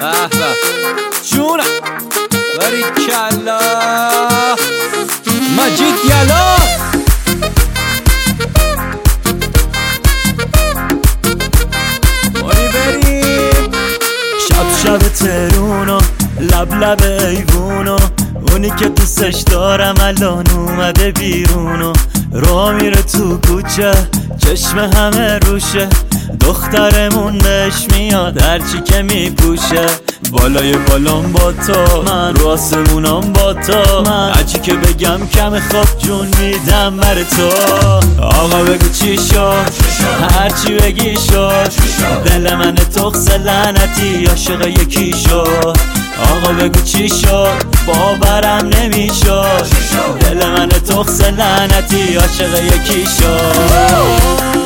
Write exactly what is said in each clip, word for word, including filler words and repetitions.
به جونم باریکلا مجید یلا باری بریم شب شب ترونو لب لب ایوونو اونی که دوستش دارم الان اومده بیرونو راه میره تو کوچه چشم همه روشه دخترمون بهش میاد هرچی که میپوشه بالای بالام با تو من رو آسمونام با تو من هرچی که بگم کم خواب جون میدم بر تو آقا بگو چی شد هرچی بگی شد دل من تخص لعنتی عاشق یکی شد آقا بگو چی شد باورم نمیشد دل من تخص لعنتی عاشق یکی شد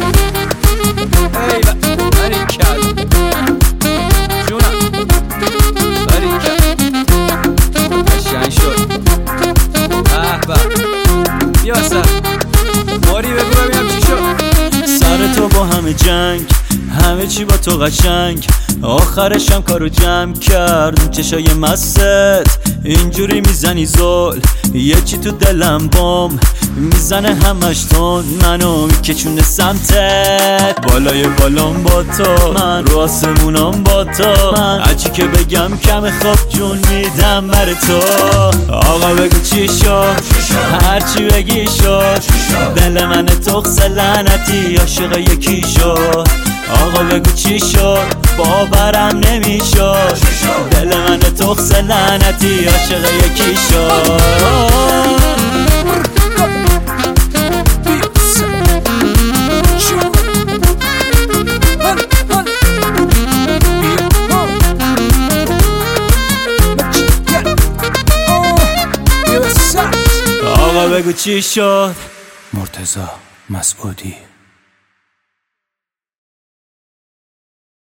سر تو با همه جنگ همه چی با تو قشنگ آخرشم کارو جمع کرد چشای مست اینجوری میزنی زل یه چی تو دلم بام میزنه همش تون منو میکشونه سمتت بالای بالام با تو من رو آسمونام با تو من هرچی که بگم کم خواب جون میدم بر تو آقا بگو چی شد هرچی بگی شد دل من تخص لعنتی عاشق یکی شد آقا بگو چی شد باورم نمیشد دل من تخص لعنتی عاشق یکی شد آقا بگو چی شد مرتضی مسعودی